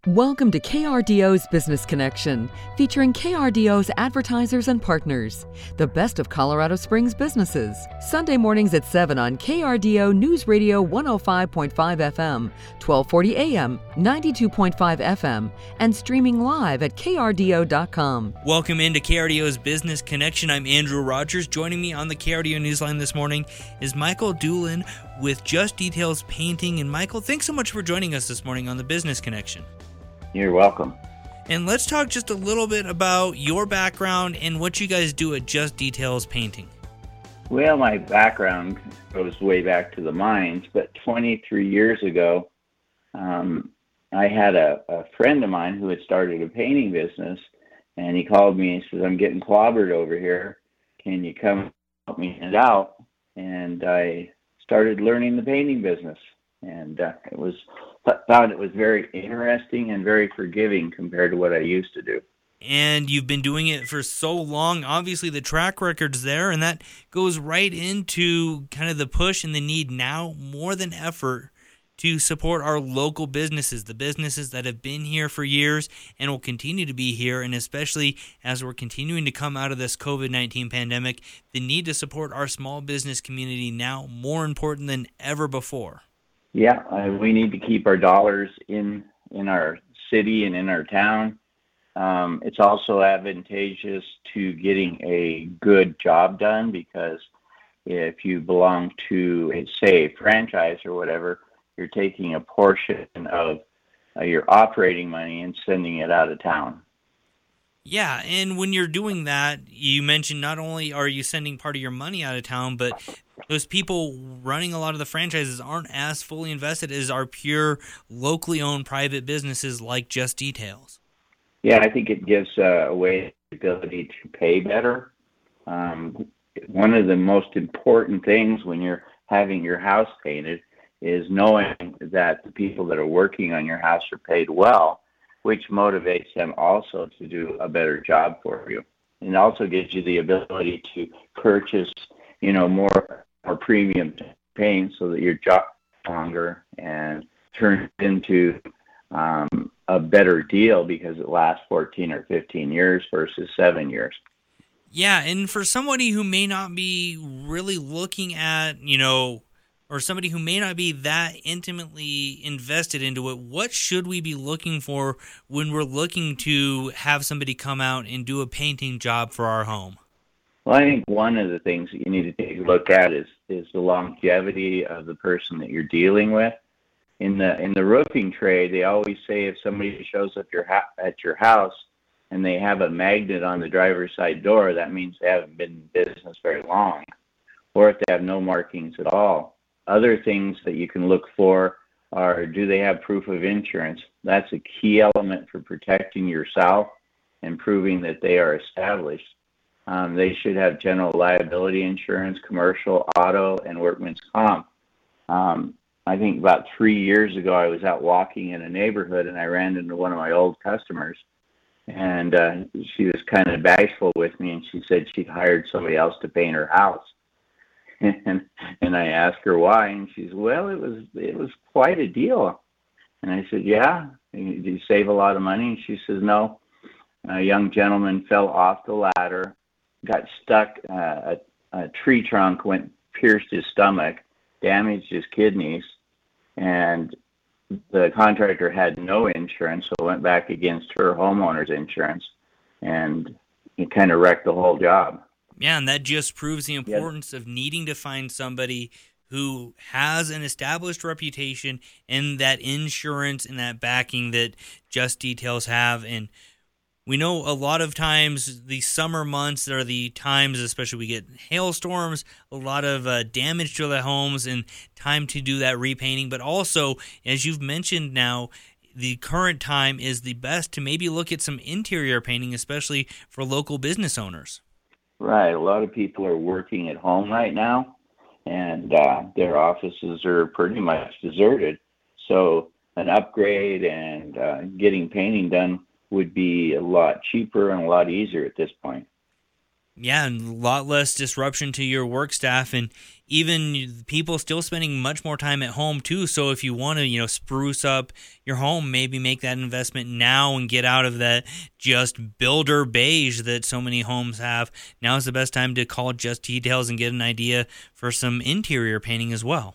Welcome to KRDO's Business Connection, featuring KRDO's advertisers and partners, the best of Colorado Springs businesses. Sunday mornings at 7 on KRDO News Radio 105.5 FM, 1240 AM, 92.5 FM, and streaming live at krdo.com. Welcome into KRDO's Business Connection. I'm Andrew Rogers. Joining me on the KRDO Newsline this morning is Michael Doolin with Just Details Painting. And Michael, thanks so much for joining us this morning on the Business Connection. You're welcome. And let's talk just a little bit about your background and what you guys do at Just Details Painting. Well, my background goes way back to the mines, but 23 years ago, I had a friend of mine who had started a painting business, and he called me and says, "I'm getting clobbered over here. Can you come help me it out?" And I started learning the painting business, and found it was very interesting and very forgiving compared to what I used to do. And you've been doing it for so long. Obviously, the track record's there, and that goes right into kind of the push and the need now more than ever to support our local businesses, the businesses that have been here for years and will continue to be here, and especially as we're continuing to come out of this COVID-19 pandemic, the need to support our small business community now more important than ever before. Yeah, we need to keep our dollars in our city and in our town. It's also advantageous to getting a good job done, because if you belong to, say, a franchise or whatever, you're taking a portion of your operating money and sending it out of town. Yeah, and when you're doing that, you mentioned not only are you sending part of your money out of town, but those people running a lot of the franchises aren't as fully invested as our pure locally owned private businesses like Just Details. Yeah, I think it gives away the ability to pay better. One of the most important things when you're having your house painted is knowing that the people that are working on your house are paid well, which motivates them also to do a better job for you. And also gives you the ability to purchase, more premium paint so that your job is longer and turns into a better deal because it lasts 14 or 15 years versus 7 years. Yeah, and for somebody who may not be really looking at, or somebody who may not be that intimately invested into it, what should we be looking for when we're looking to have somebody come out and do a painting job for our home? Well, I think one of the things that you need to take a look at is the longevity of the person that you're dealing with. In the roofing trade, they always say if somebody shows up at your house and they have a magnet on the driver's side door, that means they haven't been in business very long, or if they have no markings at all. Other things that you can look for are, do they have proof of insurance? That's a key element for protecting yourself and proving that they are established. They should have general liability insurance, commercial, auto, and workman's comp. I think about 3 years ago, I was out walking in a neighborhood and I ran into one of my old customers, and she was kind of bashful with me, and she said she'd hired somebody else to paint her house. And I asked her why, and she said, "Well, it was quite a deal." And I said, "Yeah, do you save a lot of money?" And she says, "No, a young gentleman fell off the ladder, got stuck, a tree trunk pierced his stomach, damaged his kidneys, and the contractor had no insurance, so it went back against her homeowner's insurance, and it kind of wrecked the whole job." Yeah, and that just proves the importance of needing to find somebody who has an established reputation and that insurance and that backing that Just Details have. And we know a lot of times the summer months are the times, especially we get hailstorms, a lot of damage to the homes, and time to do that repainting. But also, as you've mentioned now, the current time is the best to maybe look at some interior painting, especially for local business owners. Right. A lot of people are working at home right now, and their offices are pretty much deserted. So an upgrade and getting painting done would be a lot cheaper and a lot easier at this point. Yeah, and a lot less disruption to your work staff, and even people still spending much more time at home too. So if you want to, spruce up your home, maybe make that investment now and get out of that just builder beige that so many homes have. Now is the best time to call Just Details and get an idea for some interior painting as well.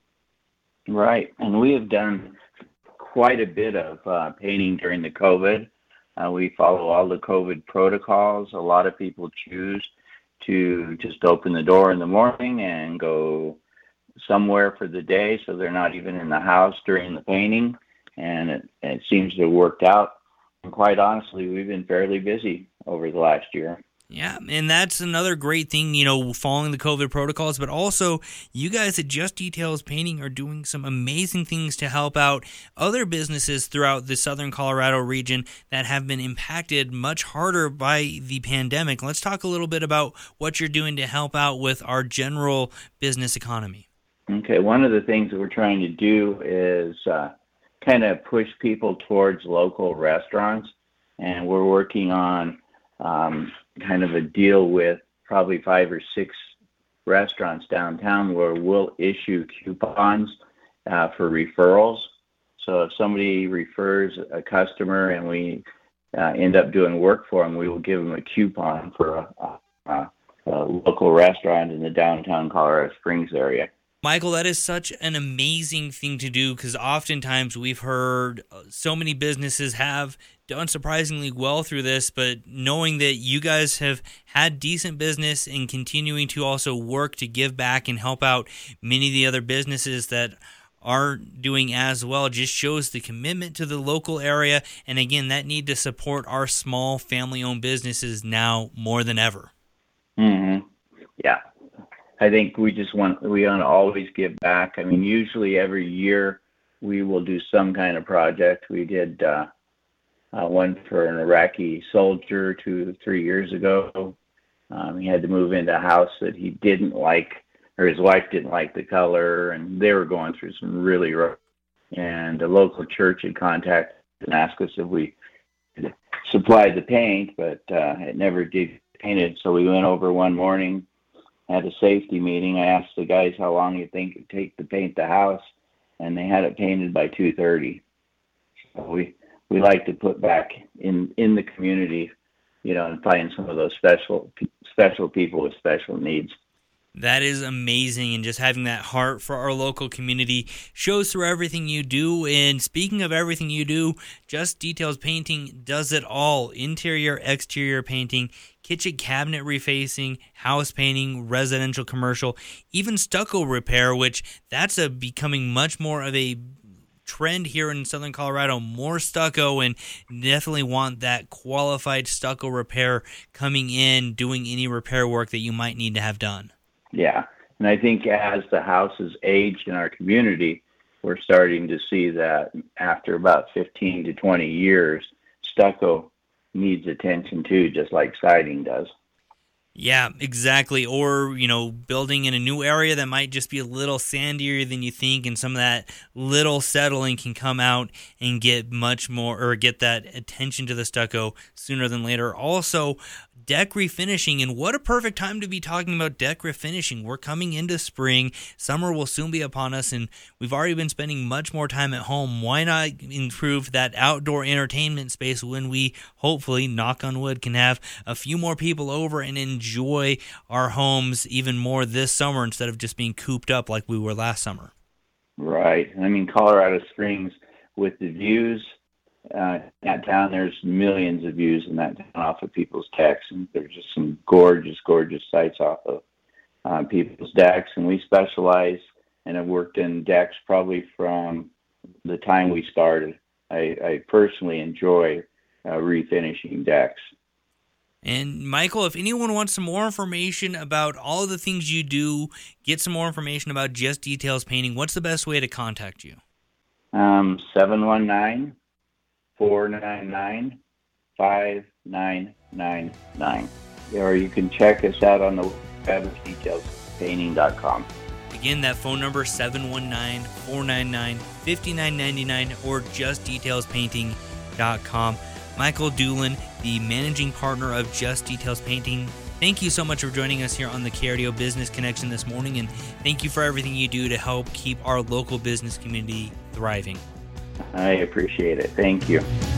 Right, and we have done quite a bit of painting during the COVID. We follow all the COVID protocols. A lot of people choose to just open the door in the morning and go somewhere for the day, so they're not even in the house during the painting, and it seems to have worked out. And quite honestly, we've been fairly busy over the last year. Yeah, and that's another great thing, following the COVID protocols, but also you guys at Just Details Painting are doing some amazing things to help out other businesses throughout the southern Colorado region that have been impacted much harder by the pandemic. Let's talk a little bit about what you're doing to help out with our general business economy. Okay, one of the things that we're trying to do is kind of push people towards local restaurants, and we're working on kind of a deal with probably 5 or 6 restaurants downtown where we'll issue coupons for referrals. So if somebody refers a customer and we end up doing work for them, we will give them a coupon for a local restaurant in the downtown Colorado Springs area. Michael, that is such an amazing thing to do, because oftentimes we've heard so many businesses have done surprisingly well through this, but knowing that you guys have had decent business and continuing to also work to give back and help out many of the other businesses that aren't doing as well just shows the commitment to the local area, and again, that need to support our small family-owned businesses now more than ever. Mm-hmm. Yeah. I think we want to always give back. I mean, usually every year we will do some kind of project. We did one for an Iraqi soldier 2 or 3 years ago. He had to move into a house that he didn't like, or his wife didn't like the color, and they were going through some really rough. And a local church had contacted and asked us if we supplied the paint, but it never did painted. So we went over one morning, had a safety meeting. I asked the guys how long you think it'd take to paint the house, and they had it painted by 2:30. So we like to put back in the community, and find some of those special people with special needs. That is amazing, and just having that heart for our local community shows through everything you do. And speaking of everything you do, Just Details Painting does it all: interior, exterior painting, kitchen cabinet refacing, house painting, residential, commercial, even stucco repair, which that's becoming much more of a trend here in southern Colorado. More stucco, and definitely want that qualified stucco repair coming in, doing any repair work that you might need to have done. Yeah, and I think as the houses age in our community, we're starting to see that after about 15 to 20 years, stucco needs attention too, just like siding does. Yeah, exactly. Or, building in a new area that might just be a little sandier than you think, and some of that little settling can come out and get much more, or get that attention to the stucco sooner than later. Also, deck refinishing, and what a perfect time to be talking about deck refinishing. We're coming into spring. Summer will soon be upon us, and we've already been spending much more time at home. Why not improve that outdoor entertainment space when we hopefully, knock on wood, can have a few more people over and enjoy our homes even more this summer instead of just being cooped up like we were last summer? Right. I mean, Colorado Springs, with the views, that town, there's millions of views in that town off of people's decks, and there's just some gorgeous sights off of people's decks. And we specialize and have worked in decks probably from the time we started. I personally enjoy refinishing decks. And Michael, if anyone wants some more information about all of the things you do, get some more information about Just Details Painting, what's the best way to contact you? 719-499-5999. Or you can check us out on the web at detailspainting.com. Again, that phone number, 719-499-5999, or justdetailspainting.com. Michael Doolin, the managing partner of Just Details Painting, Thank you so much for joining us here on the KRDO Business Connection this morning, and thank you for everything you do to help keep our local business community thriving. I appreciate it. Thank you.